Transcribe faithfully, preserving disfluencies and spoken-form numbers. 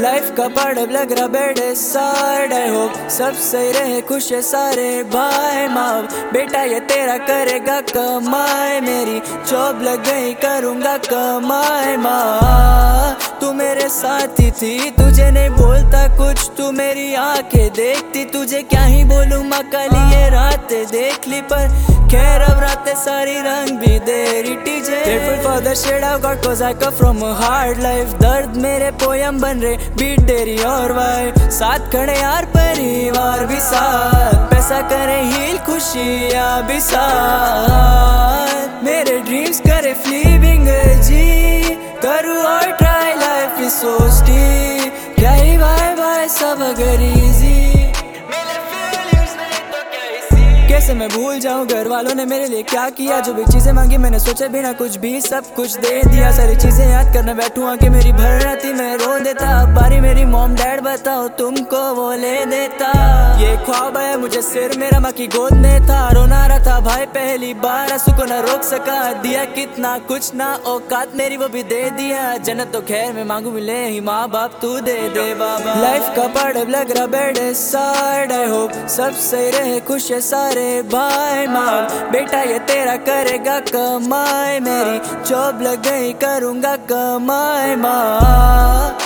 Life का पढ़ लग रहा बेड़े साइड। आई होप सब सही रहे, खुश है सारे भाई माँ। बेटा ये तेरा करेगा कमाई, मेरी जॉब लग गई करूँगा कमाई माँ। तू मेरे साथ ही थी, तुझे नहीं बोलता कुछ, तू मेरी आंखें देखती, तुझे क्या ही बोलूँ माँ। कल ये रातें देख ली पर खैर अब रातें सारी रंग भी दे रही टीजे। Grateful for the shade I've got cause I come from a hard life। दर्द मेरे पोयम बन रहे, बीट तेरी और वाइफ, साथ खड़े यार परिवार भी साथ, पैसा करे हील खुशियाँ भी साथ। मेरे ड्रीम्स करे फ्लीविंग जी, करूँ और try life is so steep, क्या ही बाय बाय सब अगर इजी। कैसे मैं भूल जाऊं घर वालों ने मेरे लिए क्या किया, जो भी चीजें मांगी मैंने सोचे बिना कुछ भी सब कुछ दे दिया। सारी चीजें याद करने बैठूं आके मेरी भर राती मैं रो देता। अब बारी मेरी मॉम डैड बताओ तुमको वो ले देता। ये ख्वाब है मुझे सिर मेरा माँ की गोद में था, रोना रहा था भाई पहली बार, आंसू को ना रोक सका। दिया कितना कुछ ना औकात मेरी वो भी दे दिया, जन्नत तो खैर मैं मांगू मिले ही माँ बाप तू दे दे बाबा। लाइफ का पढ़ लग रहा बेड़े साइड। आई होप सब सही रहे, खुश है सारे भाई माँ। बेटा ये तेरा करेगा कमाई, मेरी जॉब लग गई करूँगा कमाई माँ।